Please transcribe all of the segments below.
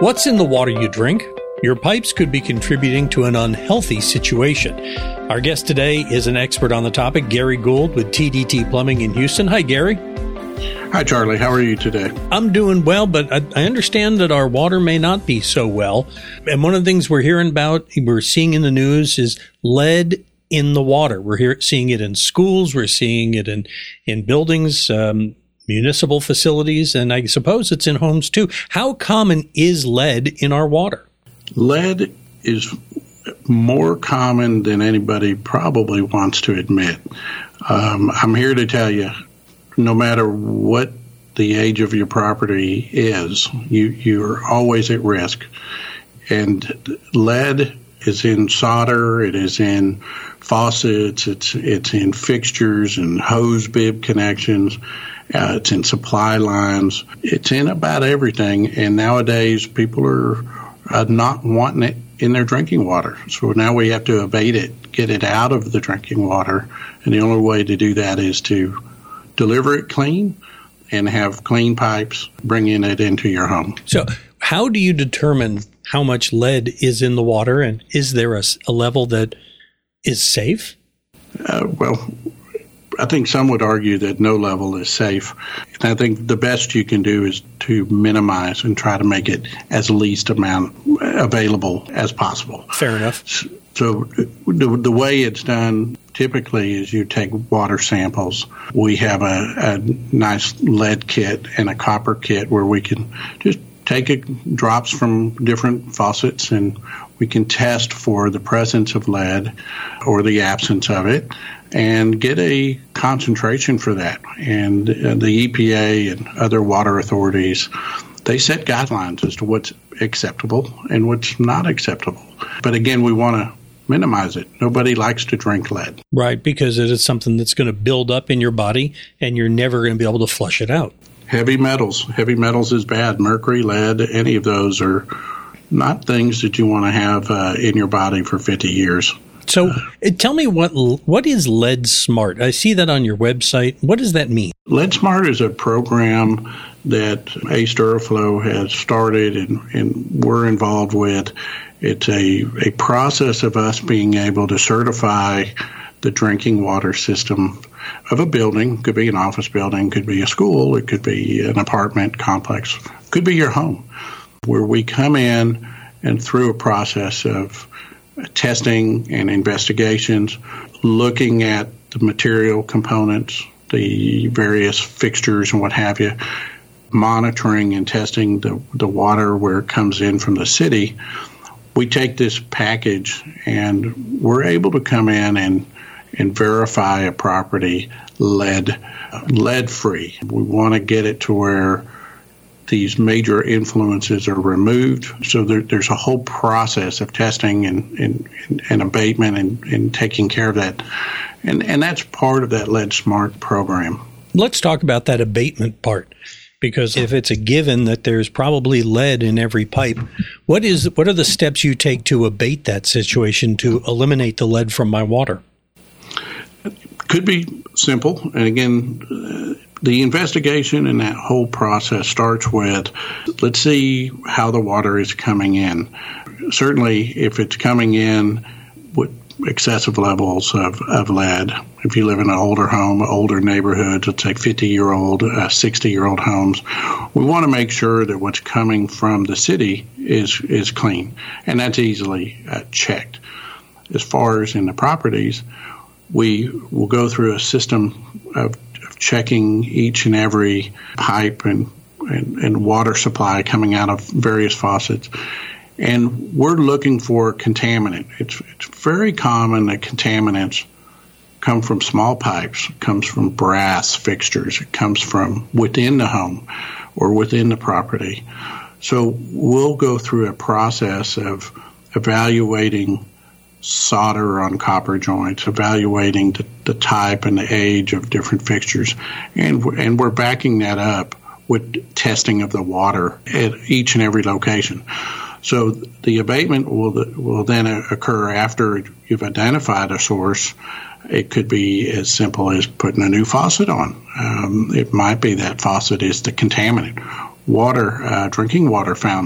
What's in the water you drink? Your pipes could be contributing to an unhealthy situation. Our guest today is an expert on the topic, Gary Gould with TDT Plumbing in Houston. Hi, Gary. Hi, Charlie. How are you today? I'm doing well, but I understand that our water may not be so well. And one of the things we're hearing about, we're seeing in the news, is lead in the water. We're seeing it in schools. We're seeing it in buildings, municipal facilities, and I suppose it's in homes too. How common is lead in our water? Lead is more common than anybody probably wants to admit. I'm here to tell you, no matter what the age of your property is, you're always at risk. And lead is in solder, it is in faucets, it's in fixtures and hose bib connections. It's in supply lines. It's in about everything. And nowadays, people are not wanting it in their drinking water. So now we have to abate it, get it out of the drinking water. And the only way to do that is to deliver it clean and have clean pipes bringing it into your home. So how do you determine how much lead is in the water? And is there a level that is safe? Well, I think some would argue that no level is safe. And I think the best you can do is to minimize and try to make it as least amount available as possible. Fair enough. So the way it's done typically is you take water samples. We have a nice lead kit and a copper kit where we can just take drops from different faucets and we can test for the presence of lead or the absence of it and get a concentration for that. And the EPA and other water authorities, they set guidelines as to what's acceptable and what's not acceptable. But again, we want to minimize it. Nobody likes to drink lead. Right, because it is something that's going to build up in your body and you're never going to be able to flush it out. Heavy metals is bad. Mercury, lead, any of those are not things that you want to have in your body for 50 years. So tell me, what is Lead Smart? I see that on your website. What does that mean? Lead Smart is a program that ACE Duraflow has started and we're involved with. It's a process of us being able to certify the drinking water system of a building. Could be an office building, could be a school, it could be an apartment complex, could be your home, where we come in and through a process of testing and investigations, looking at the material components, the various fixtures and what have you, monitoring and testing the water where it comes in from the city. We take this package and we're able to come in and verify a property lead-free. We want to get it to where these major influences are removed. So there's a whole process of testing and abatement and taking care of that. And that's part of that Lead Smart program. Let's talk about that abatement part. Because if it's a given that there's probably lead in every pipe, what are the steps you take to abate that situation, to eliminate the lead from my water? Could be simple. And again, the investigation and that whole process starts with, let's see how the water is coming in. Certainly, if it's coming in with excessive levels of lead, if you live in an older home, older neighborhoods, let's say 50-year-old, 60-year-old homes, we want to make sure that what's coming from the city is clean. And that's easily checked. As far as in the properties, we will go through a system of checking each and every pipe and water supply coming out of various faucets. And we're looking for contaminant. It's very common that contaminants come from small pipes, it comes from brass fixtures, it comes from within the home or within the property. So we'll go through a process of evaluating solder on copper joints, evaluating the type and the age of different fixtures, and we're backing that up with testing of the water at each and every location. So the abatement will then occur after you've identified a source. It could be as simple as putting a new faucet on. It might be that faucet is the contaminant. Drinking water fountains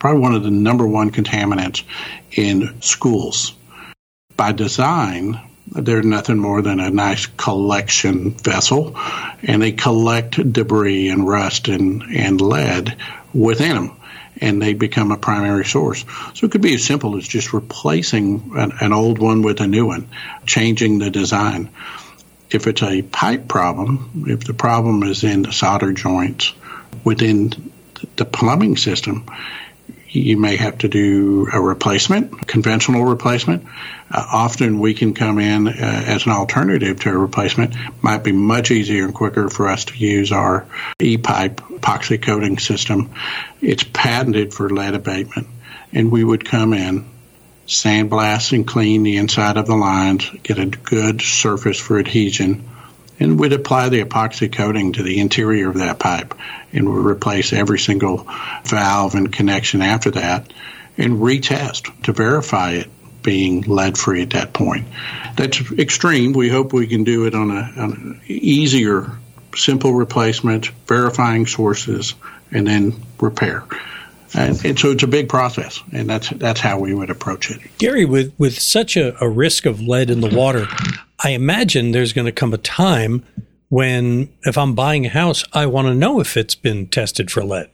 probably one of the number one contaminants in schools. By design, they're nothing more than a nice collection vessel, and they collect debris and rust and lead within them, and they become a primary source. So it could be as simple as just replacing an old one with a new one, changing the design. If it's a pipe problem, if the problem is in the solder joints within the plumbing system, you may have to do a replacement, conventional replacement. Often we can come in as an alternative to a replacement. Might be much easier and quicker for us to use our E-pipe epoxy coating system. It's patented for lead abatement, and we would come in, sandblast and clean the inside of the lines, get a good surface for adhesion, and we'd apply the epoxy coating to the interior of that pipe, and we'd replace every single valve and connection after that and retest to verify it being lead-free at that point. That's extreme. We hope we can do it on an easier, simple replacement, verifying sources, and then repair. And so it's a big process, and that's how we would approach it. Gary, with such a risk of lead in the water, I imagine there's going to come a time when, if I'm buying a house, I want to know if it's been tested for lead.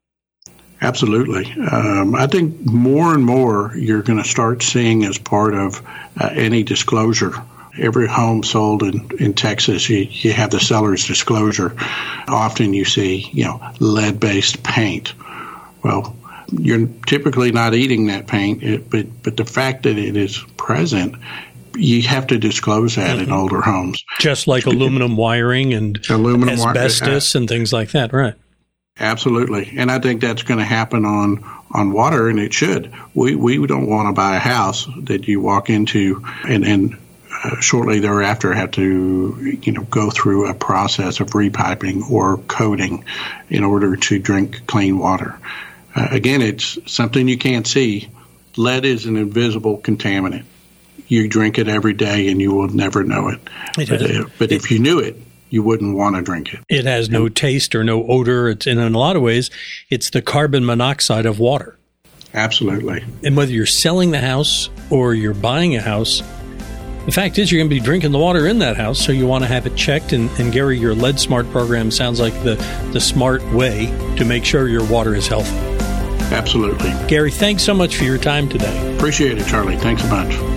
Absolutely. I think more and more you're going to start seeing as part of any disclosure. Every home sold in Texas, you have the seller's disclosure. Often you see, lead-based paint. Well, you're typically not eating that paint, but the fact that it is present, you have to disclose that in older homes. Just like aluminum wiring and asbestos and things like that, right? Absolutely. And I think that's going to happen on water, and it should. We don't want to buy a house that you walk into and shortly thereafter have to go through a process of repiping or coating in order to drink clean water. Again, it's something you can't see. Lead is an invisible contaminant. You drink it every day and you will never know it. But if you knew it, you wouldn't want to drink it. It has no taste or no odor. And in a lot of ways, it's the carbon monoxide of water. Absolutely. And whether you're selling the house or you're buying a house, the fact is you're going to be drinking the water in that house, so you want to have it checked. And Gary, your Lead Smart program sounds like the smart way to make sure your water is healthy. Absolutely. Gary, thanks so much for your time today. Appreciate it, Charlie. Thanks a bunch.